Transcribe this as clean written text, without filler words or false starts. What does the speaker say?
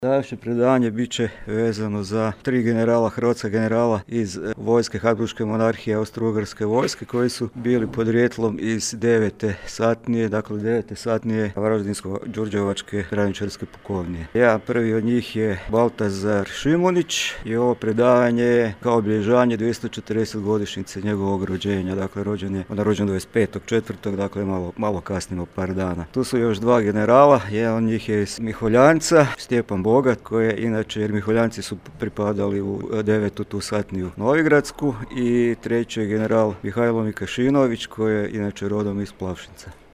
Današnje predavanje bit će vezano za 3 generala, hrvatska generala iz vojske Habsburške monarhije Austro-Ugarske vojske koji su bili podrijetlom iz 9. satnije, dakle 9. satnije Varaždinsko-đurđevačke graničarske pukovnije. Jedan prvi od njih je Baltazar Šimunić i ovo predavanje je kao obilježavanje 240 godišnjice njegovog rođenja, dakle on je rođen 25.4., dakle malo kasnimo par dana. Tu su još 2 generala, jedan od njih je iz Miholjanca, Stjepan Bogat, koji je inače, jer Miholjanci su pripadali u 9. tu satniju Novigradsku, i treći je general Mihajlo Mikašinović, koji je inače rodom iz Plavšinca.